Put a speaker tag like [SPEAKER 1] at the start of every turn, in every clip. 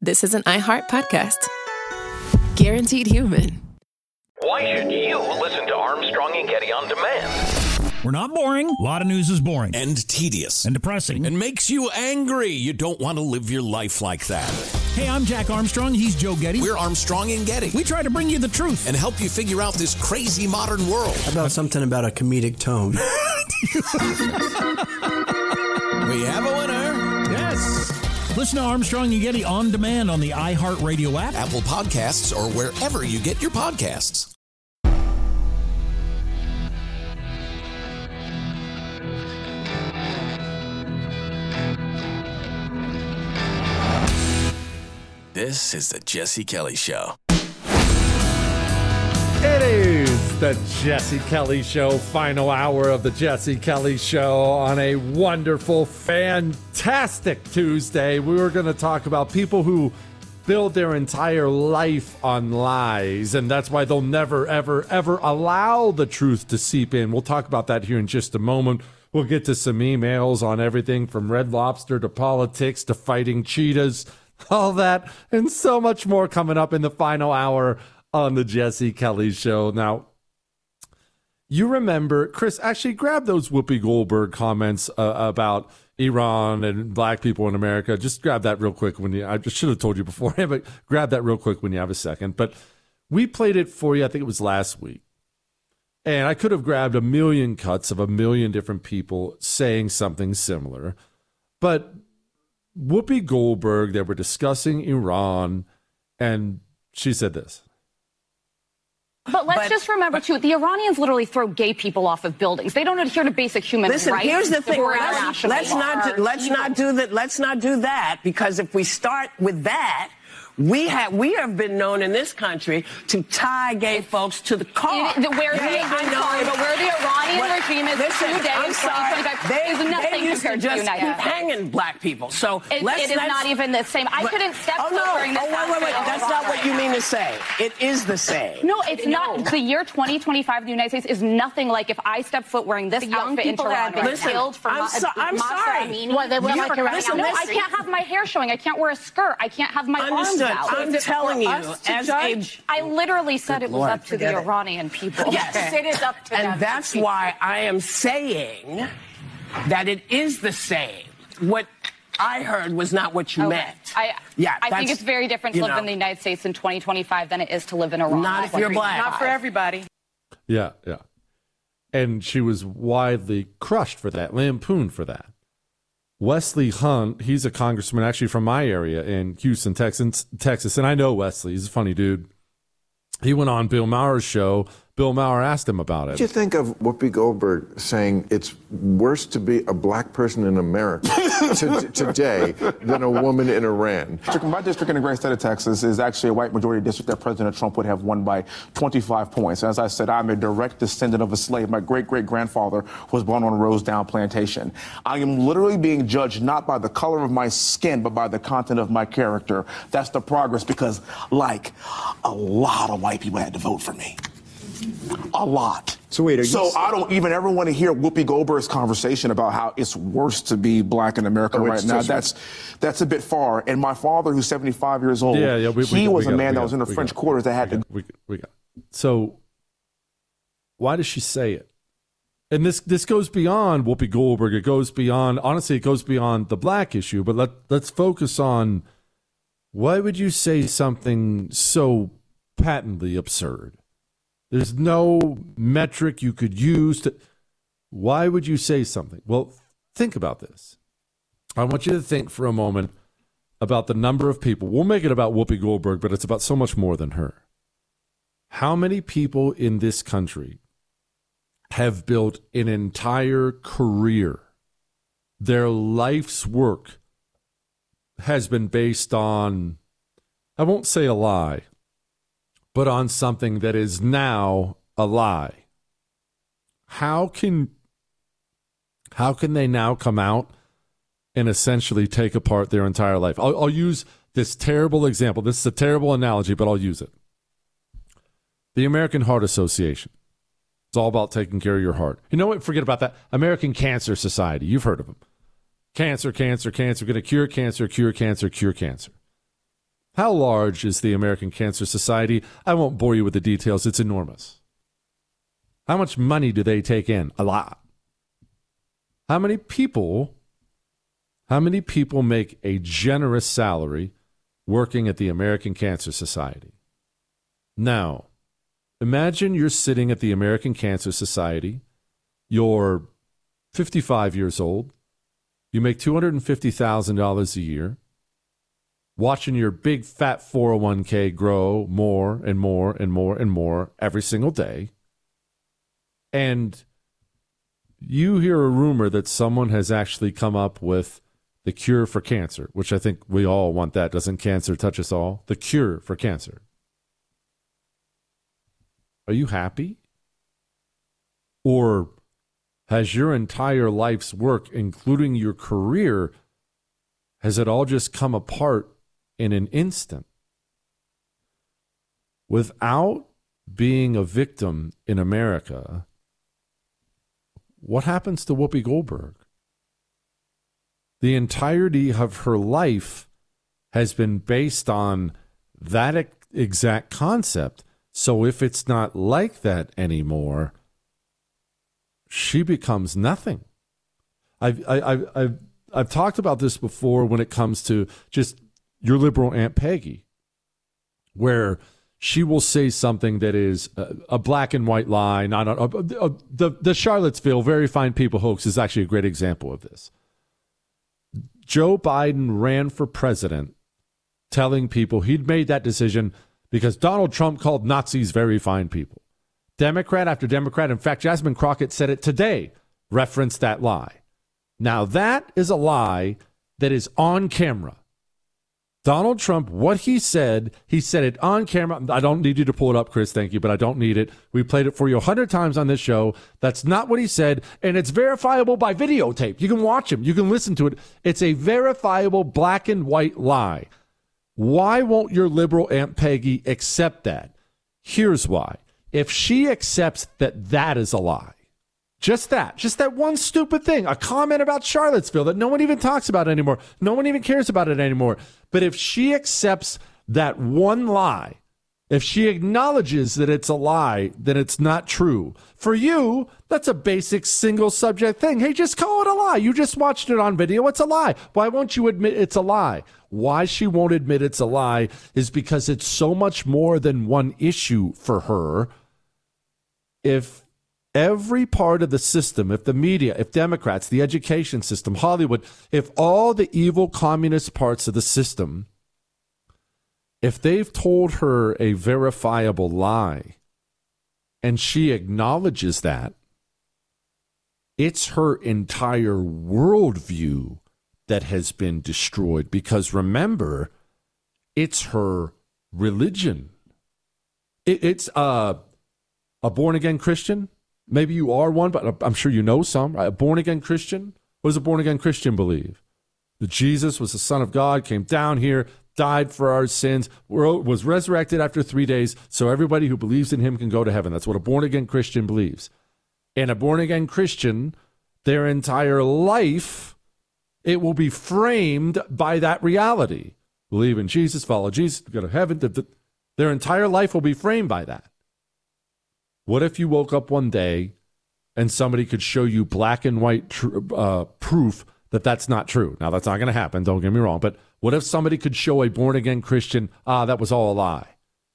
[SPEAKER 1] this is an iHeart podcast. Guaranteed human.
[SPEAKER 2] Why should you listen to Armstrong and Getty on demand?
[SPEAKER 3] We're not boring. A lot of news is boring.
[SPEAKER 4] And tedious.
[SPEAKER 3] And depressing.
[SPEAKER 4] And makes you angry. You don't want to live your life like that.
[SPEAKER 3] Hey, I'm Jack Armstrong. He's Joe Getty.
[SPEAKER 4] We're Armstrong and Getty.
[SPEAKER 3] We try to bring you the truth.
[SPEAKER 4] And help you figure out this crazy modern world.
[SPEAKER 5] How about something about a comedic tone?
[SPEAKER 4] We have a winner.
[SPEAKER 3] Yes. Listen to Armstrong and Getty on demand on the iHeartRadio app,
[SPEAKER 4] Apple Podcasts, or wherever you get your podcasts. This is the Jesse Kelly Show.
[SPEAKER 6] It is the Jesse Kelly Show, final hour of the Jesse Kelly Show on a wonderful, fantastic Tuesday. We were going to talk about people who build their entire life on lies, and that's why they'll never, ever, ever allow the truth to seep in. We'll talk about that here in just a moment. We'll get to some emails on everything from Red Lobster to politics to fighting cheetahs, all that, and so much more coming up in the final hour on the Jesse Kelly Show. Now, you remember, Chris, actually grab those Whoopi Goldberg comments about Iran and black people in America. Just grab that real quick I just should have told you beforehand, but grab that real quick when you have a second. But we played it for you, I think it was last week. And I could have grabbed a million cuts of a million different people saying something similar. But Whoopi Goldberg, they were discussing Iran, and she said this.
[SPEAKER 7] But let's just remember, too, the Iranians literally throw gay people off of buildings. They don't adhere to basic human rights.
[SPEAKER 8] Listen, here's the thing. Let's not do that, because if we start with that, we have been known in this country to tie gay folks to the car.
[SPEAKER 7] Where the Iranian regime is today in 2025 is nothing compared to the United States.
[SPEAKER 8] Keep hanging black people. So
[SPEAKER 7] it is not even the same. I couldn't step foot during this.
[SPEAKER 8] Wait. That's not what you mean to say. It is the same.
[SPEAKER 7] No, it's not. The year 2025 in the United States is nothing like if I step foot wearing this outfit in Toronto and killed for
[SPEAKER 8] I'm sorry.
[SPEAKER 7] Listen, I can't have my hair showing. I can't wear a skirt. I can't have my arms out.
[SPEAKER 8] I'm telling you,
[SPEAKER 7] I literally said it was up to the Iranian people.
[SPEAKER 8] Yes,
[SPEAKER 7] it is up to them.
[SPEAKER 8] And that's why I am saying that it is the same. What I heard was not what you meant.
[SPEAKER 7] I think it's very different to live in the United States in 2025 than it is to live in Iran.
[SPEAKER 8] Not if you're black.
[SPEAKER 7] Not for everybody.
[SPEAKER 6] Yeah. And she was widely crushed for that, lampooned for that. Wesley Hunt, he's a congressman actually from my area in Houston, Texas, and I know Wesley. He's a funny dude. He went on Bill Maher's show. Bill Maher asked him about it.
[SPEAKER 9] What do you think of Whoopi Goldberg saying it's worse to be a black person in America today than a woman in Iran?
[SPEAKER 10] My district in the great state of Texas is actually a white majority district that President Trump would have won by 25 points. As I said, I'm a direct descendant of a slave. My great-great-grandfather was born on a Rosedale plantation. I am literally being judged not by the color of my skin, but by the content of my character. That's the progress because, like, a lot of white people had to vote for me. A lot.
[SPEAKER 9] So
[SPEAKER 10] I don't even ever want to hear Whoopi Goldberg's conversation about how it's worse to be black in America right now. That's a bit far. And my father, who's 75 years old, he was a man that was in the French quarters that had to.
[SPEAKER 6] So why does she say it? And this goes beyond Whoopi Goldberg. It goes beyond, honestly, it goes beyond the black issue. But let's focus on, why would you say something so patently absurd? There's no metric you could use to. Why would you say something? Well, think about this. I want you to think for a moment about the number of people. We'll make it about Whoopi Goldberg, but it's about so much more than her. How many people in this country have built an entire career? Their life's work has been based on, I won't say a lie, but on something that is now a lie. How can they now come out and essentially take apart their entire life? I'll use this terrible example. This is a terrible analogy, but I'll use it. The American Heart Association. It's all about taking care of your heart. You know what? Forget about that. American Cancer Society. You've heard of them. Cancer. Going to cure cancer. How large is the American Cancer Society? I won't bore you with the details. It's enormous. How much money do they take in? A lot. How many people make a generous salary working at the American Cancer Society? Now, imagine you're sitting at the American Cancer Society. You're 55 years old. You make $250,000 a year, watching your big fat 401k grow more and more and more and more every single day. And you hear a rumor that someone has actually come up with the cure for cancer, which I think we all want that. Doesn't cancer touch us all? The cure for cancer. Are you happy? Or has your entire life's work, including your career, has it all just come apart in an instant? Without being a victim in America, what happens to Whoopi Goldberg? The entirety of her life has been based on that exact concept. So if it's not like that anymore, she becomes nothing. I've talked about this before when it comes to just your liberal Aunt Peggy, where she will say something that is a black and white lie. The Charlottesville Very Fine People hoax is actually a great example of this. Joe Biden ran for president telling people he'd made that decision because Donald Trump called Nazis very fine people. Democrat after Democrat, in fact, Jasmine Crockett said it today, referenced that lie. Now that is a lie that is on camera. Donald Trump, what he said it on camera. I don't need you to pull it up, Chris, thank you, but I don't need it. We played it for you 100 times on this show. That's not what he said, and it's verifiable by videotape. You can watch him. You can listen to it. It's a verifiable black and white lie. Why won't your liberal Aunt Peggy accept that? Here's why. If she accepts that is a lie, just that one stupid thing, a comment about Charlottesville that no one even talks about anymore, no one even cares about it anymore. But if she accepts that one lie, if she acknowledges that it's a lie, then it's not true. For you, that's a basic single subject thing. Hey, just call it a lie. You just watched it on video. It's a lie. Why won't you admit it's a lie? Why she won't admit it's a lie is because it's so much more than one issue for her. If every part of the system, if the media, if Democrats, the education system, Hollywood, if all the evil communist parts of the system, if they've told her a verifiable lie and she acknowledges that, it's her entire worldview that has been destroyed. Because remember, it's her religion. It's a born-again Christian. Maybe you are one, but I'm sure you know some. Right? A born-again Christian? What does a born-again Christian believe? That Jesus was the Son of God, came down here, died for our sins, was resurrected after 3 days, so everybody who believes in him can go to heaven. That's what a born-again Christian believes. And a born-again Christian, their entire life, it will be framed by that reality. Believe in Jesus, follow Jesus, go to heaven. Their entire life will be framed by that. What if you woke up one day and somebody could show you black and white proof that that's not true? Now, that's not going to happen, don't get me wrong, but what if somebody could show a born-again Christian, that was all a lie?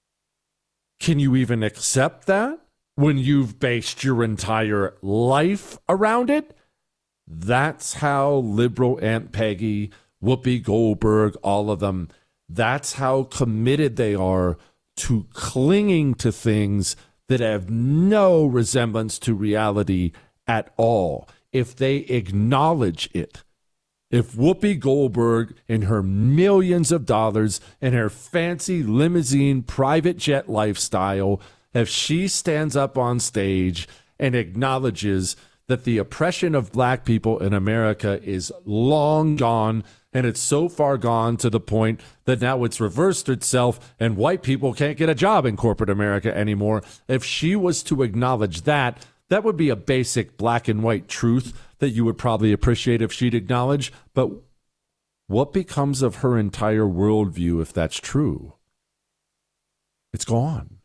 [SPEAKER 6] Can you even accept that when you've based your entire life around it? That's how liberal Aunt Peggy, Whoopi Goldberg, all of them, that's how committed they are to clinging to things that have no resemblance to reality at all. If they acknowledge it, if Whoopi Goldberg and her millions of dollars and her fancy limousine private jet lifestyle, if she stands up on stage and acknowledges that the oppression of black people in America is long gone, and it's so far gone to the point that now it's reversed itself and white people can't get a job in corporate America anymore. If she was to acknowledge that, that would be a basic black and white truth that you would probably appreciate if she'd acknowledge. But what becomes of her entire worldview if that's true? It's gone.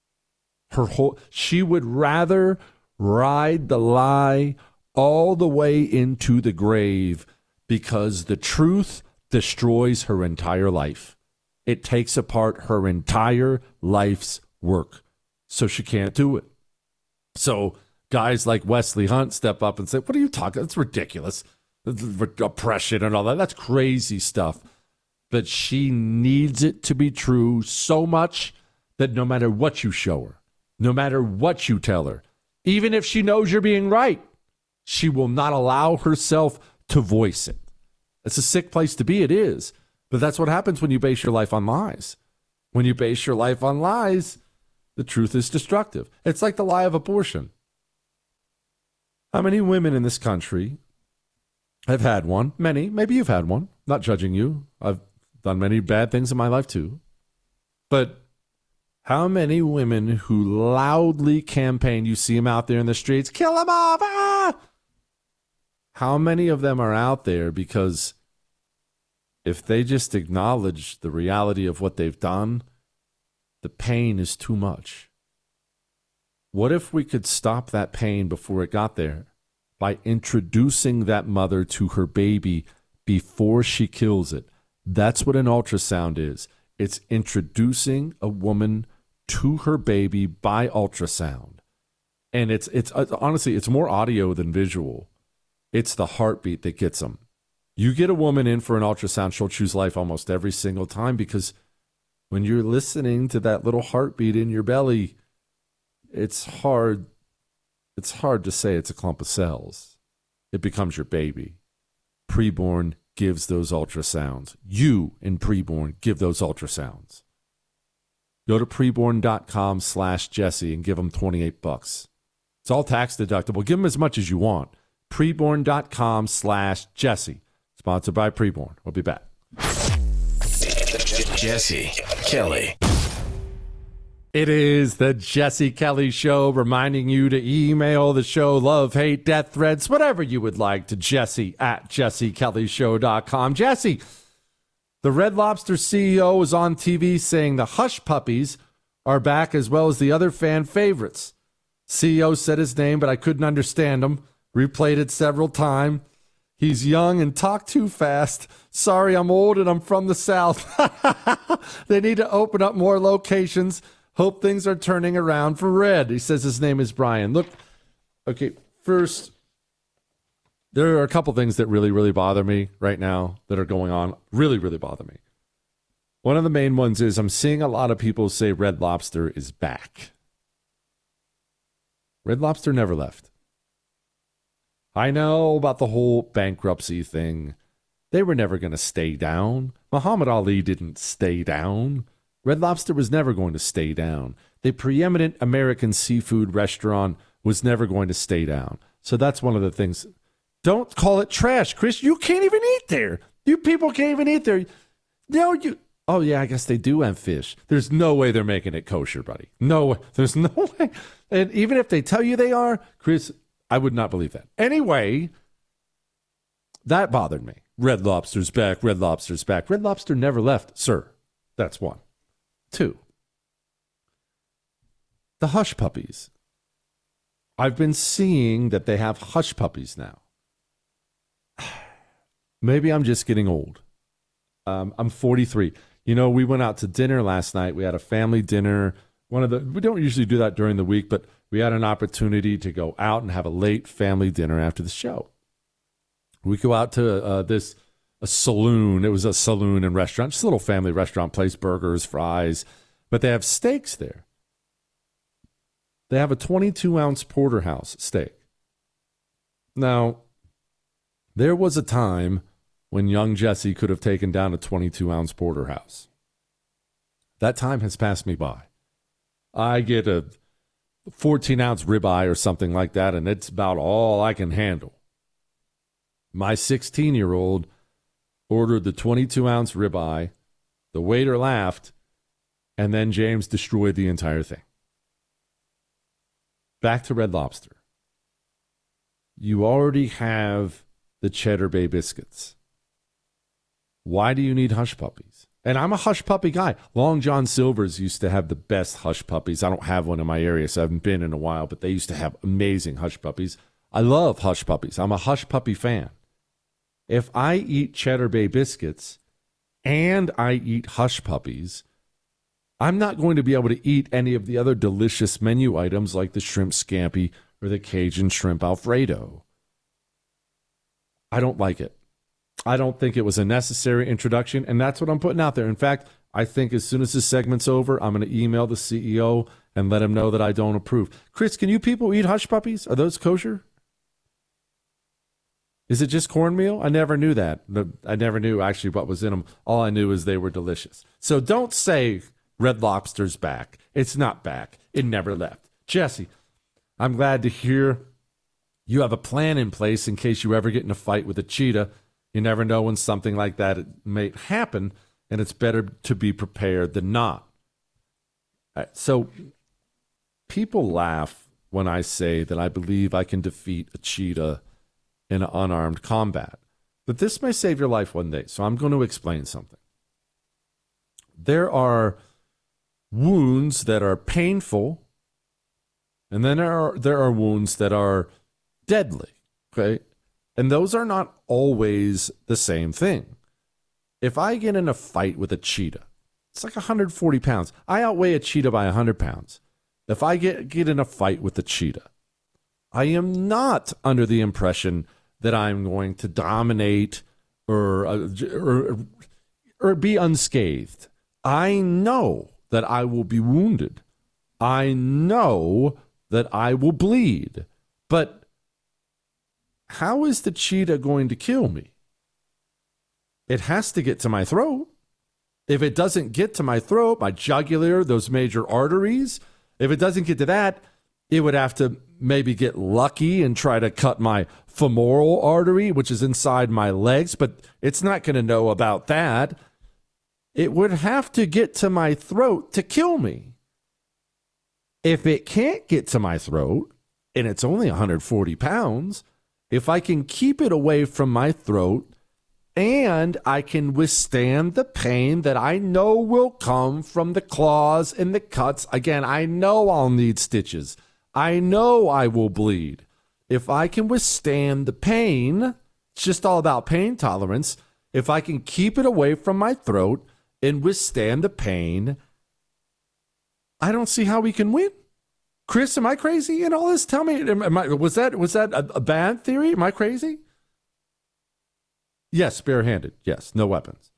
[SPEAKER 6] She would rather ride the lie all the way into the grave because the truth destroys her entire life. It takes apart her entire life's work. So she can't do it. So guys like Wesley Hunt step up and say, what are you talking? That's ridiculous. Oppression and all that. That's crazy stuff. But she needs it to be true so much that no matter what you show her, no matter what you tell her, even if she knows you're being right, she will not allow herself to voice it. It's a sick place to be. It is. But that's what happens when you base your life on lies. When you base your life on lies, the truth is destructive. It's like the lie of abortion. How many women in this country have had one? Many. Maybe you've had one. Not judging you. I've done many bad things in my life too. But how many women who loudly campaign, you see them out there in the streets, kill them off, ah! How many of them are out there because if they just acknowledge the reality of what they've done, the pain is too much. What if we could stop that pain before it got there by introducing that mother to her baby before she kills it? That's what an ultrasound is. It's introducing a woman to her baby by ultrasound. And it's honestly, it's more audio than visual. It's the heartbeat that gets them. You get a woman in for an ultrasound, she'll choose life almost every single time because when you're listening to that little heartbeat in your belly, it's hard to say it's a clump of cells. It becomes your baby. Preborn gives those ultrasounds. You in Preborn give those ultrasounds. Go to preborn.com/Jesse and give them $28. It's all tax deductible. Give them as much as you want. Preborn.com/Jesse. Sponsored by Preborn. We'll be back.
[SPEAKER 2] Jesse Kelly.
[SPEAKER 6] It is the Jesse Kelly Show, reminding you to email the show love, hate, death threats, whatever you would like, to jesse@jessekellyshow.com. Jesse, the Red Lobster CEO was on TV saying the Hush Puppies are back as well as the other fan favorites. CEO said his name, but I couldn't understand him. Replayed it several times. He's young and talk too fast. Sorry, I'm old and I'm from the South. They need to open up more locations. Hope things are turning around for Red. He says his name is Brian. Look, okay, first, there are a couple things that really, really bother me right now that are going on. Really, really bother me. One of the main ones is I'm seeing a lot of people say Red Lobster is back. Red Lobster never left. I know about the whole bankruptcy thing. They were never going to stay down. Muhammad Ali didn't stay down. Red Lobster was never going to stay down. The preeminent American seafood restaurant was never going to stay down. So that's one of the things. Don't call it trash, Chris. You can't even eat there. You people can't even eat there. No, you. Oh, yeah, I guess they do have fish. There's no way they're making it kosher, buddy. No way. There's no way. And even if they tell you they are, Chris, I would not believe that. Anyway, that bothered me. Red Lobster's back. Red Lobster's back. Red Lobster never left, sir. That's one. Two, the Hush Puppies. I've been seeing that they have Hush Puppies now. Maybe I'm just getting old. I'm 43. You know, we went out to dinner last night. We had a family dinner. We don't usually do that during the week, but we had an opportunity to go out and have a late family dinner after the show. We go out to a saloon. It was a saloon and restaurant, just a little family restaurant place, burgers, fries, but they have steaks there. They have a 22-ounce porterhouse steak. Now, there was a time when young Jesse could have taken down a 22-ounce porterhouse. That time has passed me by. I get a 14-ounce ribeye or something like that, and it's about all I can handle. My 16-year-old ordered the 22-ounce ribeye. The waiter laughed, and then James destroyed the entire thing. Back to Red Lobster. You already have the Cheddar Bay biscuits. Why do you need hush puppies? And I'm a hush puppy guy. Long John Silver's used to have the best hush puppies. I don't have one in my area, so I haven't been in a while, but they used to have amazing hush puppies. I love hush puppies. I'm a hush puppy fan. If I eat Cheddar Bay biscuits and I eat hush puppies, I'm not going to be able to eat any of the other delicious menu items like the shrimp scampi or the Cajun shrimp Alfredo. I don't like it. I don't think it was a necessary introduction, and that's what I'm putting out there. In fact, I think as soon as this segment's over, I'm going to email the CEO and let him know that I don't approve. Chris, can you people eat hush puppies? Are those kosher? Is it just cornmeal? I never knew that. I never knew actually what was in them. All I knew is they were delicious. So don't say Red Lobster's back. It's not back. It never left. Jesse, I'm glad to hear you have a plan in place in case you ever get in a fight with a cheetah. You never know when something like that may happen, and it's better to be prepared than not. So people laugh when I say that I believe I can defeat a cheetah in an unarmed combat. But this may save your life one day, so I'm going to explain something. There are wounds that are painful, and then there are wounds that are deadly, okay? And those are not always the same thing. If I get in a fight with a cheetah, it's like 140 pounds. I outweigh a cheetah by 100 pounds. If I get in a fight with a cheetah, I am not under the impression that I'm going to dominate or be unscathed. I know that I will be wounded. I know that I will bleed. But how is the cheetah going to kill me? It has to get to my throat. If it doesn't get to my throat, my jugular, those major arteries, if it doesn't get to that, it would have to maybe get lucky and try to cut my femoral artery, which is inside my legs, but it's not going to know about that. It would have to get to my throat to kill me. If it can't get to my throat, and it's only 140 pounds, if I can keep it away from my throat and I can withstand the pain that I know will come from the claws and the cuts, again, I know I'll need stitches. I know I will bleed. If I can withstand the pain, it's just all about pain tolerance. If I can keep it away from my throat and withstand the pain, I don't see how we can win. Chris, am I crazy in all this? Tell me, was that a bad theory? Am I crazy? Yes, barehanded. Yes, no weapons.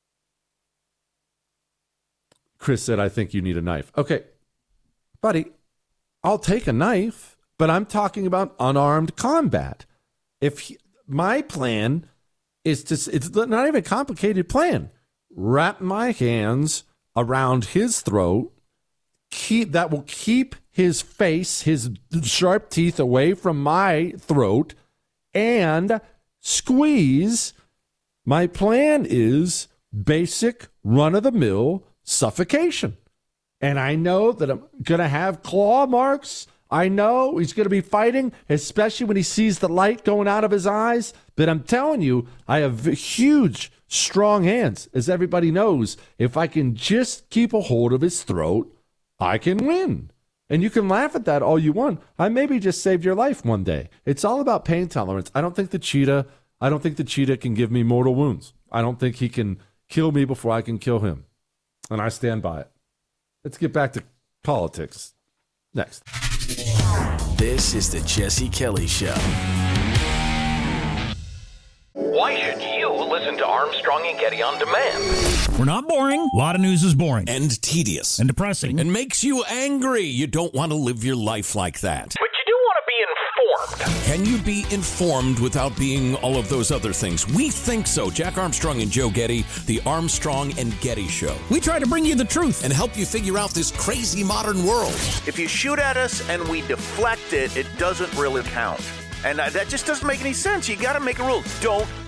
[SPEAKER 6] Chris said, I think you need a knife. Okay, buddy, I'll take a knife, but I'm talking about unarmed combat. My plan is it's not even a complicated plan. Wrap my hands around his throat. That will keep his face, his sharp teeth away from my throat, and squeeze. My plan is basic run-of-the-mill suffocation. And I know that I'm going to have claw marks. I know he's going to be fighting, especially when he sees the light going out of his eyes. But I'm telling you, I have huge, strong hands. As everybody knows, if I can just keep a hold of his throat, I can win. And you can laugh at that all you want. I maybe just saved your life one day. It's all about pain tolerance. I don't think the cheetah can give me mortal wounds. I don't think he can kill me before I can kill him. And I stand by it. Let's get back to politics next.
[SPEAKER 11] This is the Jesse Kelly Show.
[SPEAKER 2] Why should you listen to Armstrong and Getty on demand?
[SPEAKER 3] We're not boring. A lot of news is boring.
[SPEAKER 4] And tedious.
[SPEAKER 3] And depressing.
[SPEAKER 4] And makes you angry. You don't want to live your life like that.
[SPEAKER 2] But you do want to be informed.
[SPEAKER 4] Can you be informed without being all of those other things? We think so. Jack Armstrong and Joe Getty, the Armstrong and Getty Show.
[SPEAKER 3] We try to bring you the truth
[SPEAKER 4] and help you figure out this crazy modern world.
[SPEAKER 12] If you shoot at us and we deflect it, it doesn't really count. And that just doesn't make any sense. You got to make a rule. Don't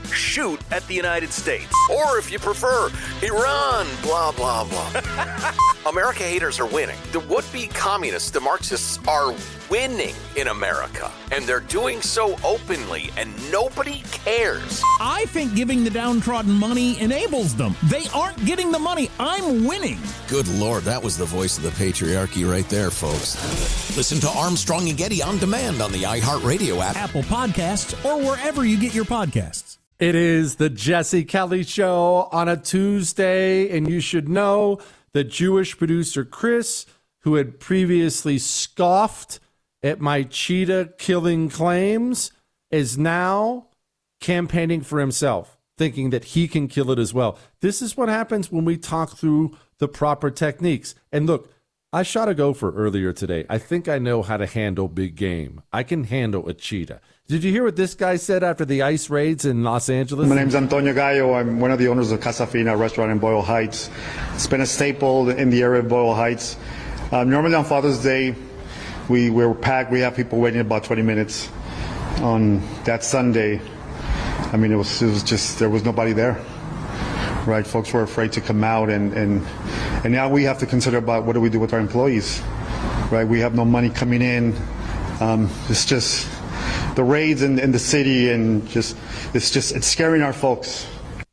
[SPEAKER 12] shoot at the United States. Or if you prefer, Iran, blah, blah, blah. America haters are winning. The would-be communists, the Marxists, are winning in America. And they're doing so openly, and nobody cares.
[SPEAKER 3] I think giving the downtrodden money enables them. They aren't getting the money. I'm winning.
[SPEAKER 11] Good Lord, that was the voice of the patriarchy right there, folks.
[SPEAKER 4] Listen to Armstrong and Getty on demand on the iHeartRadio app,
[SPEAKER 3] Apple Podcasts, or wherever you get your podcasts.
[SPEAKER 6] It is the Jesse Kelly Show on a Tuesday, and you should know that Jewish producer Chris, who had previously scoffed at my cheetah killing claims, is now campaigning for himself, thinking that he can kill it as well. This is what happens when we talk through the proper techniques. And look, I shot a gopher earlier today. I think I know how to handle big game. I can handle a cheetah. Did you hear what this guy said after the ICE raids in Los Angeles?
[SPEAKER 13] My name's Antonio Gallo. I'm one of the owners of Casa Fina restaurant in Boyle Heights. It's been a staple in the area of Boyle Heights. Normally on Father's Day, we're packed. We have people waiting about 20 minutes. On that Sunday, I mean, it was just, there was nobody there. Right, folks were afraid to come out, and now we have to consider about what do we do with our employees. Right, we have no money coming in. It's just the raids in the city, and it's scaring our folks.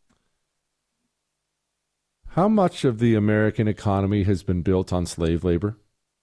[SPEAKER 6] How much of the American economy has been built on slave labor?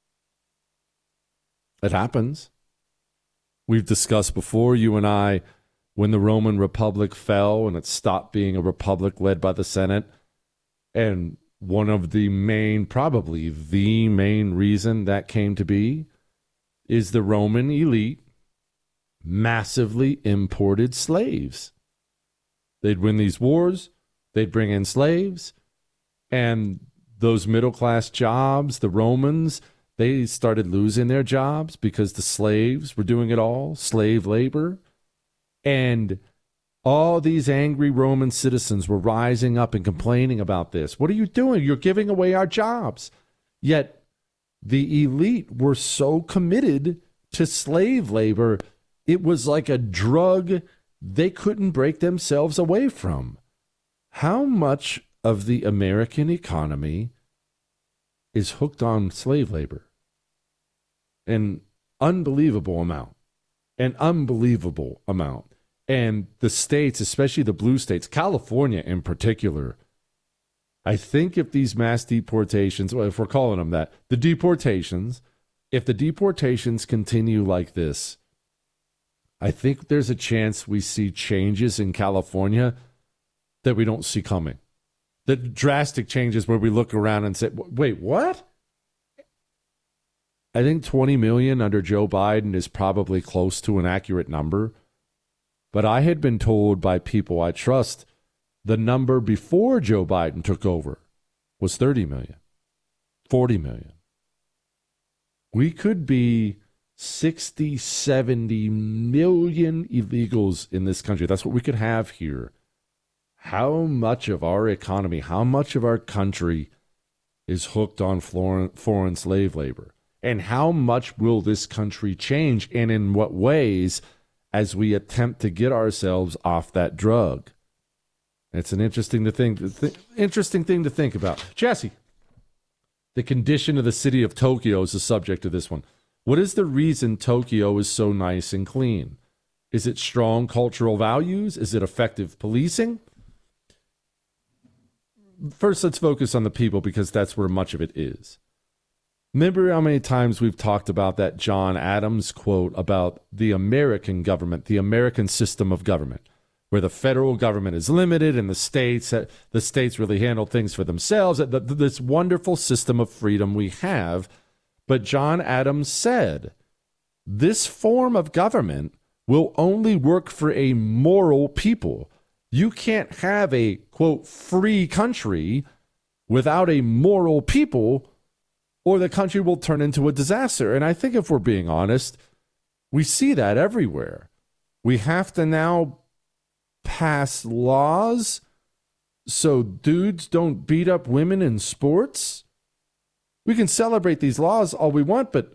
[SPEAKER 6] It happens. We've discussed before, you and I, when the Roman Republic fell and it stopped being a republic led by the Senate. And one of the main, probably the main reason that came to be is the Roman elite massively imported slaves. They'd win these wars, they'd bring in slaves, and those middle-class jobs, the Romans, they started losing their jobs because the slaves were doing it all, slave labor. And all these angry Roman citizens were rising up and complaining about this. What are you doing? You're giving away our jobs. Yet the elite were so committed to slave labor, it was like a drug they couldn't break themselves away from. How much of the American economy is hooked on slave labor? An unbelievable amount. An unbelievable amount. And the states, especially the blue states, California in particular, I think if these mass deportations, well, if we're calling them that, if the deportations continue like this, I think there's a chance we see changes in California that we don't see coming. The drastic changes where we look around and say, wait, what? I think 20 million under Joe Biden is probably close to an accurate number. But I had been told by people I trust the number before Joe Biden took over was 30 million, 40 million. We could be 60, 70 million illegals in this country. That's what we could have here. How much of our economy, how much of our country is hooked on foreign slave labor? And how much will this country change, and in what ways, as we attempt to get ourselves off that drug? It's an interesting thing to think about. Jesse, the condition of the city of Tokyo is the subject of this one. What is the reason Tokyo is so nice and clean? Is it strong cultural values? Is it effective policing? First, let's focus on the people, because that's where much of it is. Remember how many times we've talked about that John Adams quote about the American government, the American system of government, where the federal government is limited and the states really handle things for themselves, this wonderful system of freedom we have. But John Adams said, this form of government will only work for a moral people. You can't have a, quote, free country without a moral people, or the country will turn into a disaster. And I think if we're being honest, we see that everywhere. We have to now pass laws so dudes don't beat up women in sports. We can celebrate these laws all we want, but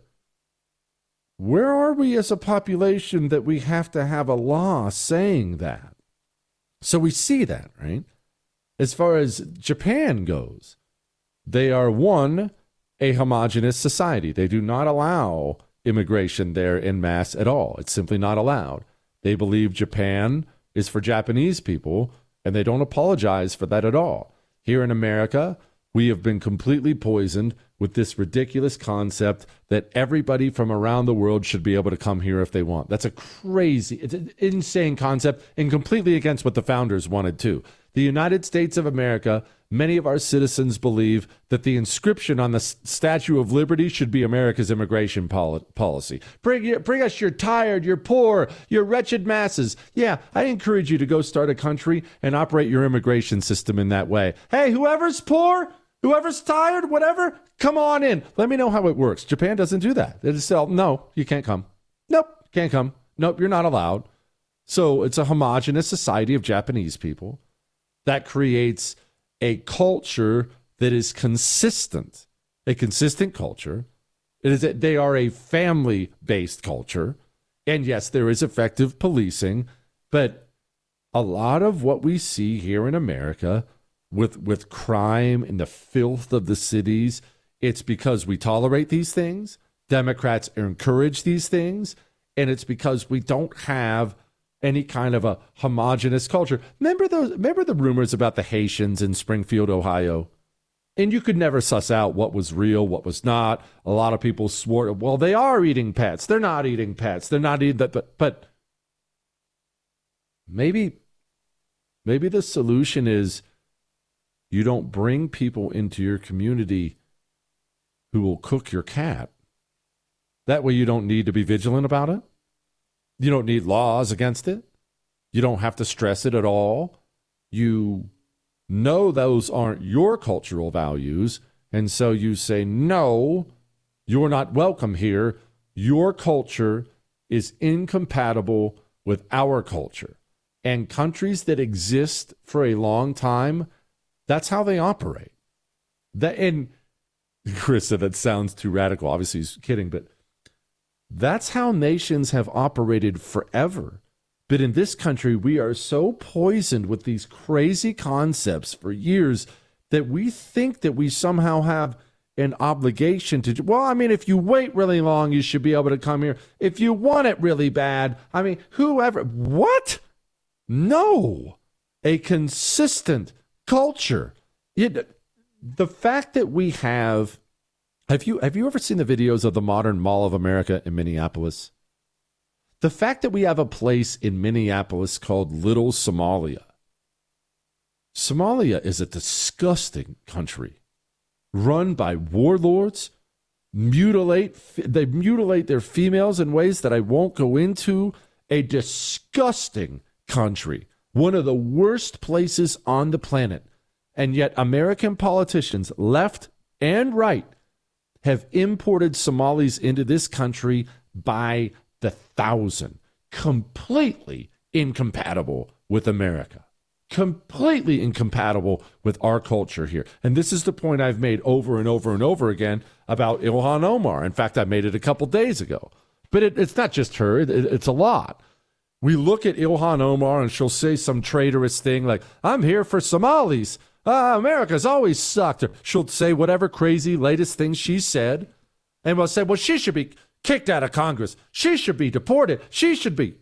[SPEAKER 6] where are we as a population that we have to have a law saying that? So we see that, right? As far as Japan goes, they are, one, a homogenous society. They do not allow immigration there en masse at all. It's simply not allowed. They believe Japan is for Japanese people, and they don't apologize for that at all. Here in America, we have been completely poisoned with this ridiculous concept that everybody from around the world should be able to come here if they want. That's it's an insane concept and completely against what the founders wanted too. The United States of America, many of our citizens believe that the inscription on the Statue of Liberty should be America's immigration policy. Bring us your tired, your poor, your wretched masses. Yeah, I encourage you to go start a country and operate your immigration system in that way. Hey, whoever's poor, whoever's tired, whatever, come on in. Let me know how it works. Japan doesn't do that. They just say, no, you can't come. Nope, can't come. Nope, you're not allowed. So it's a homogenous society of Japanese people that creates a culture that is consistent, a consistent culture. It is that they are a family-based culture. And yes, there is effective policing, but a lot of what we see here in America with crime and the filth of the cities, it's because we tolerate these things. Democrats encourage these things, and it's because we don't have any kind of a homogenous culture. Remember the rumors about the Haitians in Springfield, Ohio? And you could never suss out what was real, what was not. A lot of people swore, well, they are eating pets. They're not eating pets. They're not eating that. But maybe the solution is you don't bring people into your community who will cook your cat. That way you don't need to be vigilant about it. You don't need laws against it. You don't have to stress it at all. You know those aren't your cultural values, and so you say, no, you're not welcome here. Your culture is incompatible with our culture. And countries that exist for a long time, that's how they operate. And Chris said that sounds too radical. Obviously, he's kidding, but that's how nations have operated forever. But in this country, we are so poisoned with these crazy concepts for years that we think that we somehow have an obligation to, well, I mean, if you wait really long, you should be able to come here. If you want it really bad, I mean, whoever, what? No, a consistent culture. The fact that we have you ever seen the videos of the modern Mall of America in Minneapolis? The fact that we have a place in Minneapolis called Little Somalia. Somalia is a disgusting country run by warlords. They mutilate their females in ways that I won't go into. A disgusting country. One of the worst places on the planet. And yet American politicians, left and right, have imported Somalis into this country by the thousand. Completely incompatible with America. Completely incompatible with our culture here. And this is the point I've made over and over and over again about Ilhan Omar. In fact, I made it a couple days ago. But it's not just her. It's a lot. We look at Ilhan Omar and she'll say some traitorous thing like, I'm here for Somalis. America's always sucked. Or she'll say whatever crazy latest thing she said. And we'll say, well, she should be kicked out of Congress. She should be deported. She should be.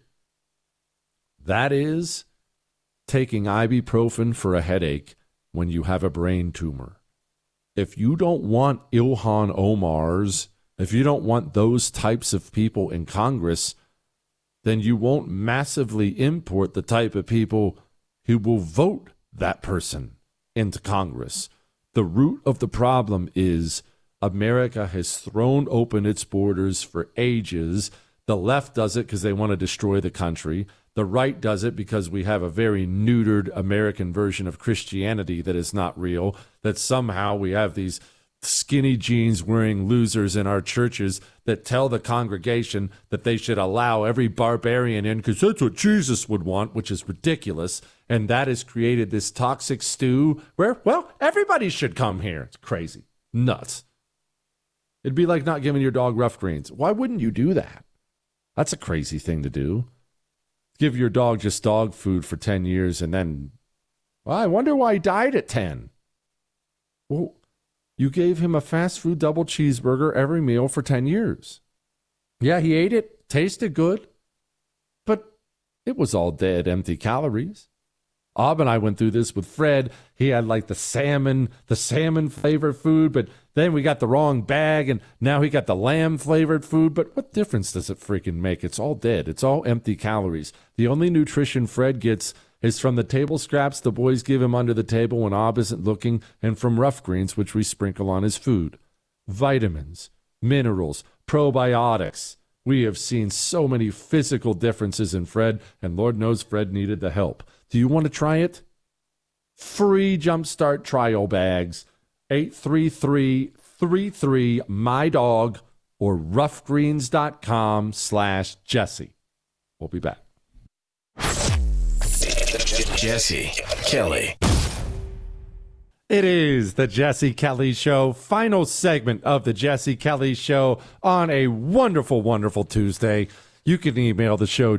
[SPEAKER 6] That is taking ibuprofen for a headache when you have a brain tumor. If you don't want Ilhan Omars, if you don't want those types of people in Congress, then you won't massively import the type of people who will vote that person into Congress. The root of the problem is America has thrown open its borders for ages. The left does it because they want to destroy the country. The right does it because we have a very neutered American version of Christianity that is not real, that somehow we have these skinny jeans wearing losers in our churches that tell the congregation that they should allow every barbarian in because that's what Jesus would want, which is ridiculous. And that has created this toxic stew where, well, everybody should come here. It's crazy. Nuts. It'd be like not giving your dog rough greens. Why wouldn't you do that? That's a crazy thing to do. give your dog just dog food for 10 years and then, well, I wonder why he died at 10. Well, you gave him a fast food double cheeseburger every meal for 10 years. Yeah, he ate it, tasted good, but it was all dead, empty calories. Ob and I went through this with Fred. He had like the salmon flavored food, but then we got the wrong bag, and now he got the lamb flavored food. But what difference does it freaking make? It's all dead. It's all empty calories. The only nutrition Fred gets is from the table scraps the boys give him under the table when Ob isn't looking, and from rough greens, which we sprinkle on his food. Vitamins, minerals, probiotics. We have seen so many physical differences in Fred, and Lord knows Fred needed the help. Do you want to try it? Free Jumpstart trial bags, 833-33-MY-DOG or roughgreens.com/Jesse. We'll be back.
[SPEAKER 11] Jesse Kelly.
[SPEAKER 6] It is the Jesse Kelly Show, final segment of the Jesse Kelly Show on a wonderful, wonderful Tuesday. You can email the show,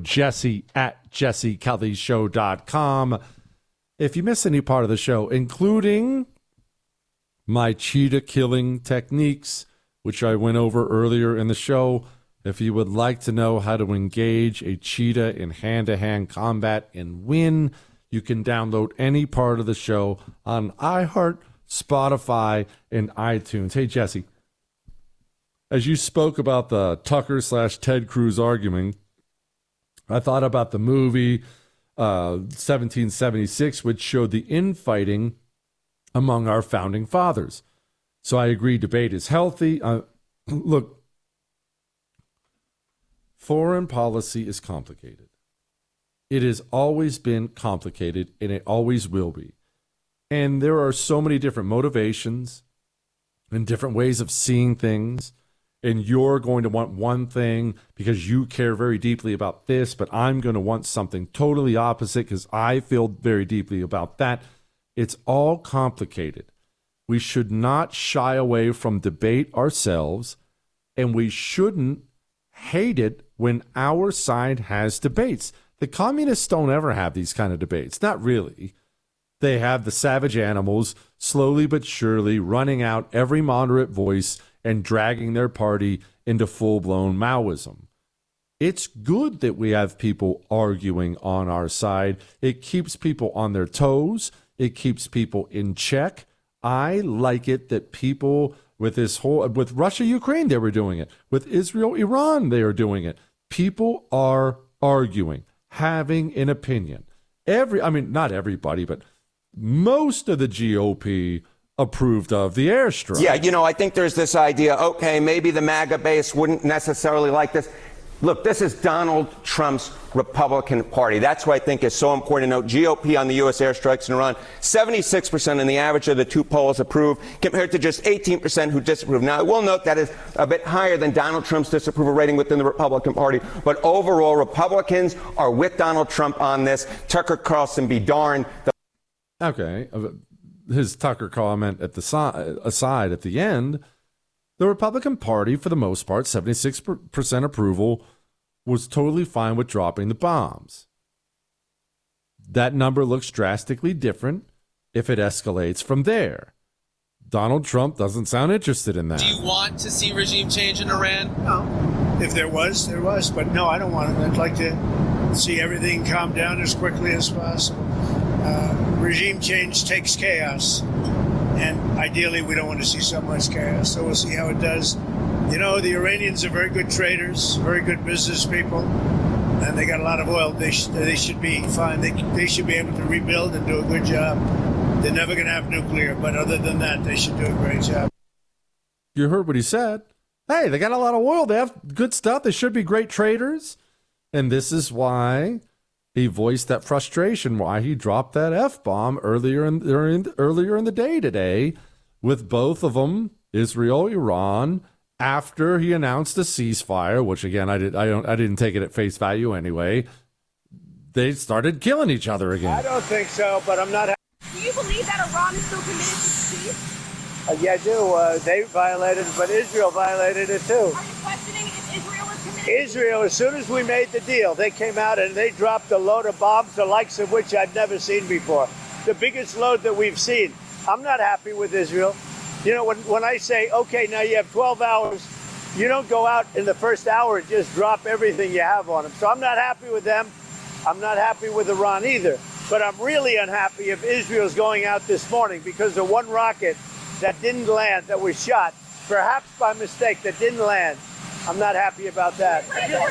[SPEAKER 6] jesse@jessekellyshow.com. If you miss any part of the show, including my cheetah killing techniques, which I went over earlier in the show, if you would like to know how to engage a cheetah in hand-to-hand combat and win, you can download any part of the show on iHeart, Spotify, and iTunes. Hey, Jesse. As you spoke about the Tucker/Ted Cruz argument, I thought about the movie 1776, which showed the infighting among our founding fathers. So I agree, debate is healthy. Look, foreign policy is complicated. It has always been complicated, and it always will be. And there are so many different motivations and different ways of seeing things. And you're going to want one thing because you care very deeply about this, but I'm going to want something totally opposite because I feel very deeply about that. It's all complicated. We should not shy away from debate ourselves, and we shouldn't hate it when our side has debates. The communists don't ever have these kind of debates. Not really. They have the savage animals slowly but surely running out every moderate voice and dragging their party into full-blown Maoism. It's good that we have people arguing on our side. It keeps people on their toes. It keeps people in check. I like it that people with Russia, Ukraine, they were doing it. With Israel, Iran, they are doing it. People are arguing, having an opinion. Not everybody, but most of the GOP approved of the airstrike.
[SPEAKER 14] Yeah, I think there's this idea, okay, maybe the MAGA base wouldn't necessarily like this. Look, this is Donald Trump's Republican Party. That's what I think is so important to note. GOP on the U.S. airstrikes in Iran, 76% in the average of the two polls approve, compared to just 18% who disapprove. Now, I will note that is a bit higher than Donald Trump's disapproval rating within the Republican Party. But overall, Republicans are with Donald Trump on this. Tucker Carlson be darned.
[SPEAKER 6] Okay. His Tucker comment aside at the end, the Republican Party, for the most part, 76% approval, was totally fine with dropping the bombs. That number looks drastically different if it escalates from there. Donald Trump doesn't sound interested in that.
[SPEAKER 15] Do you want to see regime change in Iran?
[SPEAKER 16] No. If there was, there was. But no, I don't want it. I'd like to see everything calm down as quickly as possible. Regime change takes chaos, and ideally we don't want to see so much chaos, so we'll see how it does. The Iranians are very good traders, very good business people, and they got a lot of oil. They should be fine. They should be able to rebuild and do a good job. They're never going to have nuclear, but other than that, they should do a great job.
[SPEAKER 6] You heard what he said. Hey, they got a lot of oil. They have good stuff. They should be great traders. And this is why he voiced that frustration, why he dropped that F-bomb earlier in the day today with both of them, Israel, Iran, after he announced a ceasefire, which again I didn't take it at face value anyway. They started killing each other again.
[SPEAKER 16] I don't think so, but I'm not.
[SPEAKER 17] Do you believe that Iran is still committed to peace?
[SPEAKER 16] Yeah, I do. They violated it, but Israel violated it too.
[SPEAKER 17] Are you questioning if Israel is committed
[SPEAKER 16] Israel, as soon as we made the deal, they came out and they dropped a load of bombs, the likes of which I've never seen before. The biggest load that we've seen. I'm not happy with Israel. You know, when I say, okay, now you have 12 hours, you don't go out in the first hour and just drop everything you have on them. So I'm not happy with them. I'm not happy with Iran either. But I'm really unhappy if Israel's going out this morning because of one rocket that didn't land, that was shot, perhaps by mistake, that didn't land. I'm not happy about that.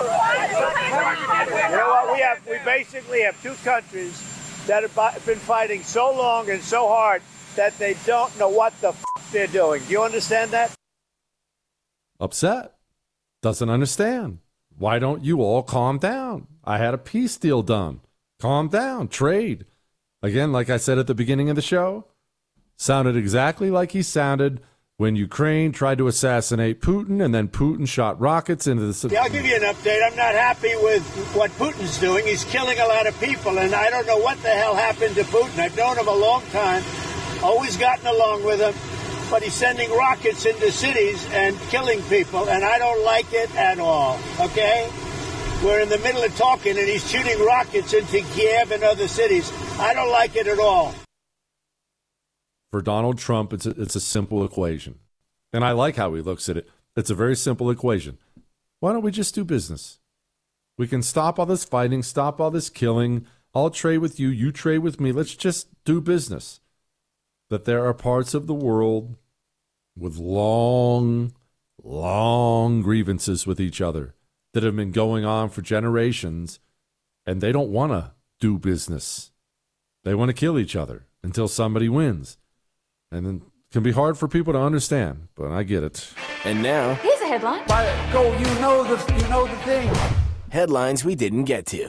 [SPEAKER 16] You know what? We basically have two countries that have been fighting so long and so hard that they don't know what the they're doing. Do you understand that?
[SPEAKER 6] Upset. Doesn't understand. Why don't you all calm down? I had a peace deal done. Calm down. Trade. Again, like I said at the beginning of the show, sounded exactly like he sounded when Ukraine tried to assassinate Putin and then Putin shot rockets into the...
[SPEAKER 16] Yeah, I'll give you an update. I'm not happy with what Putin's doing. He's killing a lot of people, and I don't know what the hell happened to Putin. I've known him a long time, always gotten along with him, but he's sending rockets into cities and killing people, and I don't like it at all, okay? We're in the middle of talking, and he's shooting rockets into Kiev and other cities. I don't like it at all.
[SPEAKER 6] For Donald Trump, it's a simple equation. And I like how he looks at it. It's a very simple equation. Why don't we just do business? We can stop all this fighting, stop all this killing. I'll trade with you, you trade with me. Let's just do business. That there are parts of the world with long grievances with each other that have been going on for generations, and they don't want to do business. They want to kill each other until somebody wins. And then it can be hard for people to understand, but I get it.
[SPEAKER 11] And now,
[SPEAKER 17] Here's a headline.
[SPEAKER 11] you know the thing. Headlines we didn't get to.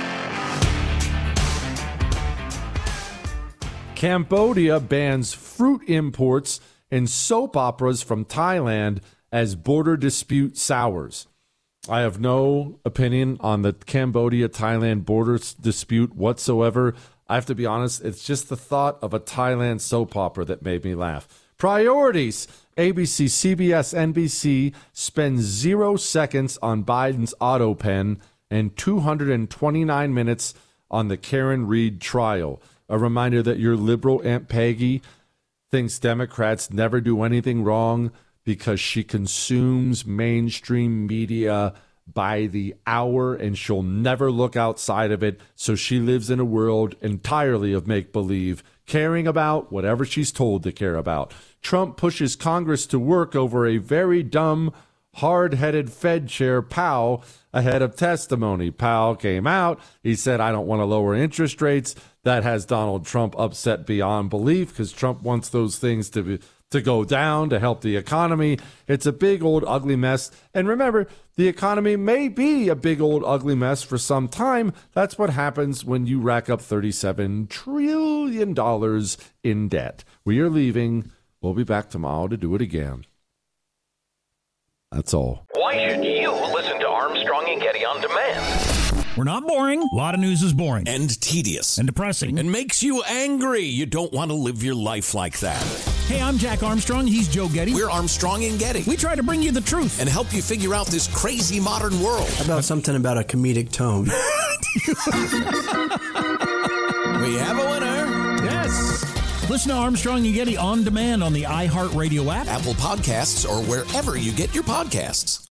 [SPEAKER 6] Cambodia bans fruit imports and soap operas from Thailand as border dispute sours. I have no opinion on the Cambodia-Thailand border dispute whatsoever. I have to be honest, it's just the thought of a Thailand soap opera that made me laugh. Priorities. ABC, CBS, NBC spend 0 seconds on Biden's auto pen and 229 minutes on the Karen Reed trial. A reminder that your liberal Aunt Peggy thinks Democrats never do anything wrong because she consumes mainstream media by the hour and she'll never look outside of it. So she lives in a world entirely of make-believe, caring about whatever she's told to care about. Trump pushes Congress to work over a very dumb, hard-headed Fed chair, Powell, ahead of testimony. Powell came out. He said, I don't want to lower interest rates. That has Donald Trump upset beyond belief because Trump wants those things to go down to help the economy. It's a big old ugly mess. And remember, the economy may be a big old ugly mess for some time. That's what happens when you rack up $37 trillion in debt. We are leaving. We'll be back tomorrow to do it again. That's all.
[SPEAKER 2] Why should you listen to Armstrong and Getty on demand?
[SPEAKER 3] We're not boring. A lot of news is boring.
[SPEAKER 4] And tedious.
[SPEAKER 3] And depressing.
[SPEAKER 4] And makes you angry. You don't want to live your life like that.
[SPEAKER 3] Hey, I'm Jack Armstrong. He's Joe Getty.
[SPEAKER 4] We're Armstrong and Getty.
[SPEAKER 3] We try to bring you the truth.
[SPEAKER 4] And help you figure out this crazy modern world.
[SPEAKER 5] How about something about a comedic tone?
[SPEAKER 4] We have a winner.
[SPEAKER 3] Yes. Listen to Armstrong and Getty on demand on the iHeartRadio app,
[SPEAKER 4] Apple Podcasts, or wherever you get your podcasts.